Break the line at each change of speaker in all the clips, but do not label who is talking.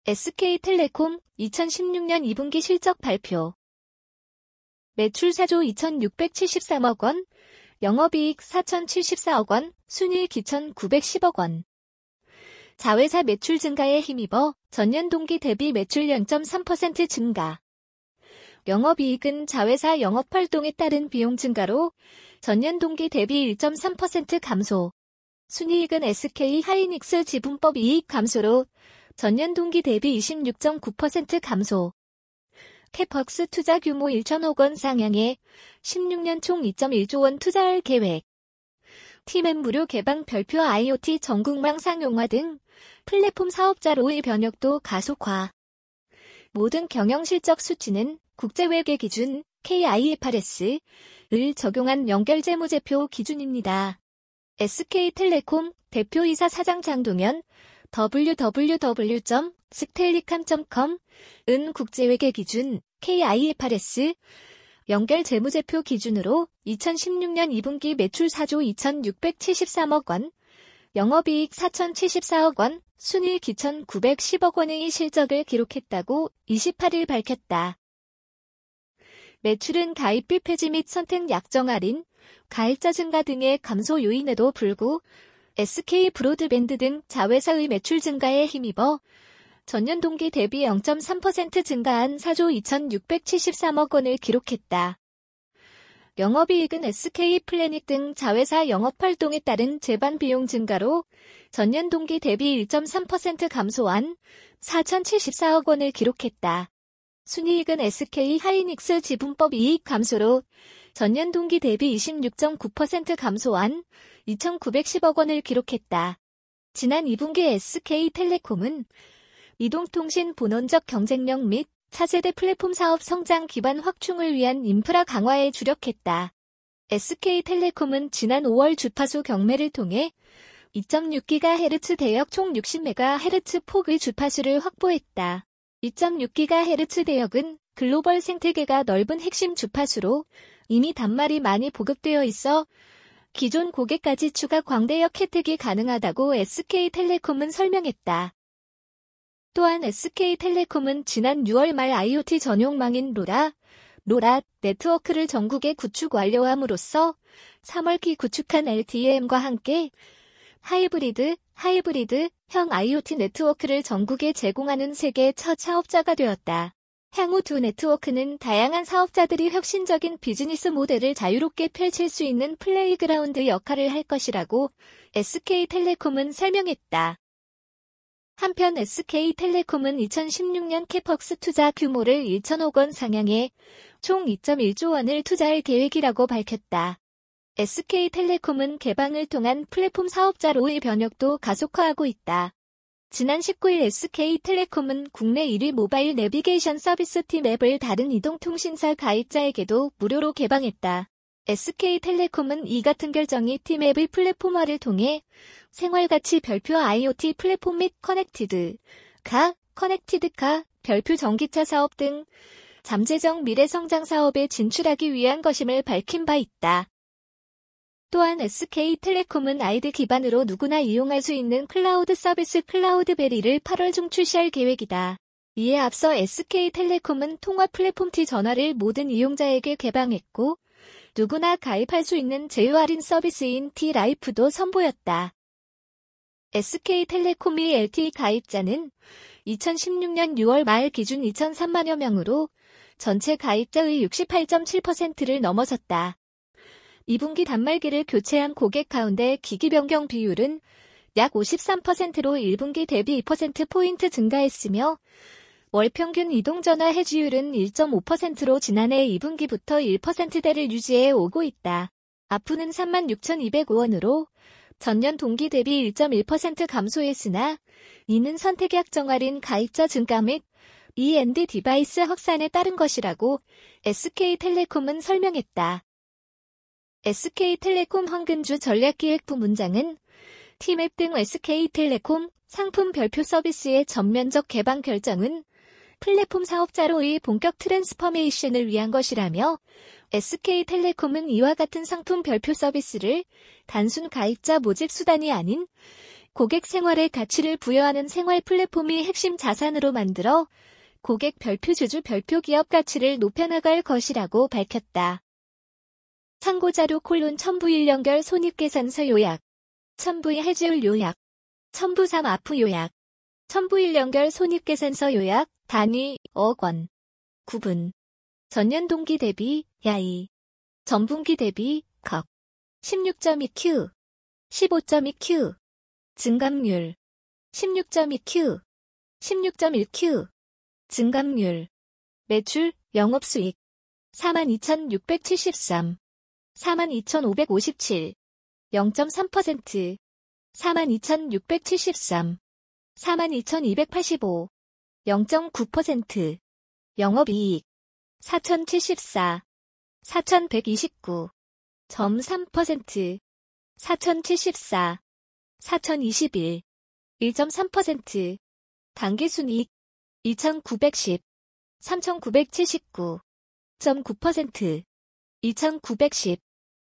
SK텔레콤 2016년 2분기 실적 발표. 매출 4조 2,673억 원, 영업이익 4,074억 원, 순이익 2,910억 원. 자회사 매출 증가에 힘입어 전년 동기 대비 매출 0.3% 증가. 영업이익은 자회사 영업활동에 따른 비용 증가로 전년 동기 대비 1.3% 감소. 순이익은 SK하이닉스 지분법 이익 감소로 전년 동기 대비 26.9% 감소. 캐퍽스 투자 규모 1천억 원 상향해 16년 총 2.1조 원 투자할 계획. 팀앱 무료 개방 별표 IoT 전국망 상용화 등 플랫폼 사업자로의 변혁도 가속화. 모든 경영실적 수치는 국제회계 기준 KIFRS를 적용한 연결재무제표 기준입니다. SK텔레콤 대표이사 사장 장동현 www.stellicam.com/은 국제회계 기준 KIFRS 연결재무제표 기준으로 2016년 2분기 매출 4조 2,673억 원, 영업이익 4,074억 원, 순이익 2,910억 원의 실적을 기록했다고 28일 밝혔다. 매출은 가입비 폐지 및 선택 약정 할인, 가입자 증가 등의 감소 요인에도 불구 SK브로드밴드 등 자회사의 매출 증가에 힘입어 전년 동기 대비 0.3% 증가한 4조 2,673억 원을 기록했다. 영업이익은 SK플래닛 등 자회사 영업활동에 따른 재반 비용 증가로 전년 동기 대비 1.3% 감소한 4,074억 원을 기록했다. 순이익은 SK하이닉스 지분법 이익 감소로 전년 동기 대비 26.9% 감소한 2,910억 원을 기록했다. 지난 2분기 SK텔레콤은 이동통신 본원적 경쟁력 및 차세대 플랫폼 사업 성장 기반 확충을 위한 인프라 강화에 주력했다. SK텔레콤은 지난 5월 주파수 경매를 통해 2.6GHz 대역 총 60MHz 폭의 주파수를 확보했다. 2.6GHz 대역은 글로벌 생태계가 넓은 핵심 주파수로 이미 단말이 많이 보급되어 있어 기존 고객까지 추가 광대역 혜택이 가능하다고 SK텔레콤은 설명했다. 또한 SK텔레콤은 지난 6월 말 IoT 전용망인 로라 네트워크를 전국에 구축 완료함으로써 3월기 구축한 LTE-M과 함께 하이브리드형 IoT 네트워크를 전국에 제공하는 세계 첫 사업자가 되었다. 향후 두 네트워크는 다양한 사업자들이 혁신적인 비즈니스 모델을 자유롭게 펼칠 수 있는 플레이그라운드 역할을 할 것이라고 SK텔레콤은 설명했다. 한편 SK텔레콤은 2016년 캐퍽스 투자 규모를 1천억 원 상향해 총 2.1조 원을 투자할 계획이라고 밝혔다. SK텔레콤은 개방을 통한 플랫폼 사업자로의 변혁도 가속화하고 있다. 지난 19일 SK텔레콤은 국내 1위 모바일 내비게이션 서비스 팀앱을 다른 이동통신사 가입자에게도 무료로 개방했다. SK텔레콤은 이 같은 결정이 팀앱의 플랫폼화를 통해 생활가치 별표 IoT 플랫폼 및 커넥티드카, 별표 전기차 사업 등 잠재적 미래 성장 사업에 진출하기 위한 것임을 밝힌 바 있다. 또한 SK텔레콤은 아이드 기반으로 누구나 이용할 수 있는 클라우드 서비스 클라우드베리를 8월 중 출시할 계획이다. 이에 앞서 SK텔레콤은 통화 플랫폼 T전화를 모든 이용자에게 개방했고 누구나 가입할 수 있는 제휴 할인 서비스인 T라이프도 선보였다. SK텔레콤의 LTE 가입자는 2016년 6월 말 기준 2,003만여 명으로 전체 가입자의 68.7%를 넘어섰다. 2분기 단말기를 교체한 고객 가운데 기기 변경 비율은 약 53%로 1분기 대비 2%포인트 증가했으며 월 평균 이동전화 해지율은 1.5%로 지난해 2분기부터 1%대를 유지해 오고 있다. ARPU는 36,205원으로 전년 동기 대비 1.1% 감소했으나 이는 선택약 정할인 가입자 증가 및 E&D 디바이스 확산에 따른 것이라고 SK텔레콤은 설명했다. SK텔레콤 황근주 전략기획부문장은 팀앱 등 SK텔레콤 상품 별표 서비스의 전면적 개방 결정은 플랫폼 사업자로의 본격 트랜스포메이션을 위한 것이라며 SK텔레콤은 이와 같은 상품 별표 서비스를 단순 가입자 모집 수단이 아닌 고객 생활에 가치를 부여하는 생활 플랫폼이 핵심 자산으로 만들어 고객 별표 주주 별표 기업 가치를 높여나갈 것이라고 밝혔다. 참고자료 첨부 1연결 손익계산서 요약, 첨부 2 해지율 요약, 첨부 3 아프 요약, 첨부 1연결 손익계산서 요약, 단위, 억원. 구분. 전년 동기 대비, 야이. 전분기 대비, 컥. 16.2Q, 15.2Q. 증감률. 16.2Q, 16.1Q. 증감률. 매출, 영업수익. 42,673. 42,557. 0.3%. 42,673. 42,285. 0.9%. 영업이익. 4,074. 4,129.3%. 4,074. 4,021. 1.3%. 당기순이익. 2,910. 3,979.9%. 2,910.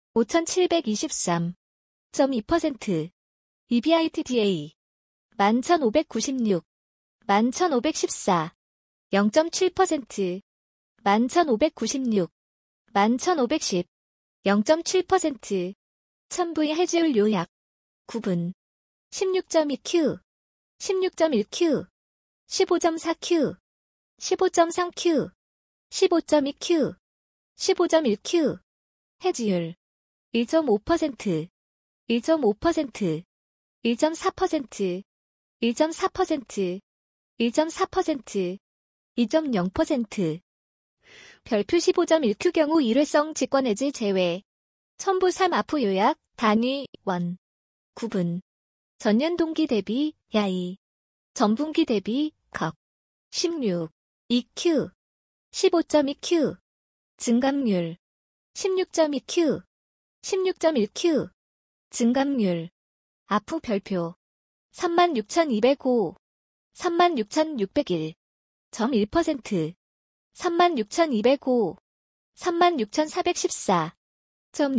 5,723.2%. EBITDA. 11,596. 11,514. 0.7%. 11,596. 11,510. 0.7%. 첨부의 해지율 요약. 구분. 16.2Q. 16.1Q. 15.4Q. 15.3Q. 15.2Q. 15.1Q. 해지율. 1.5%. 1.5%. 1.4%. 1.4%. 1.4%. 2.0%. 별표 15.1Q 경우 일회성 직권해지 제외. 첨부 3 아프 요약, 단위, 원. 구분. 전년 동기 대비, 야이. 전분기 대비, 컥. 16. 2Q. 15.2Q. 증감률. 16.2Q. 16.1Q. 증감률. 아프 별표. 36,205. 36,601. 1%. 36,205. 36,414.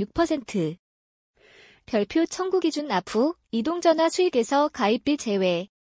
6%. 별표 청구 기준 아프, 이동전화 수익에서 가입비 제외.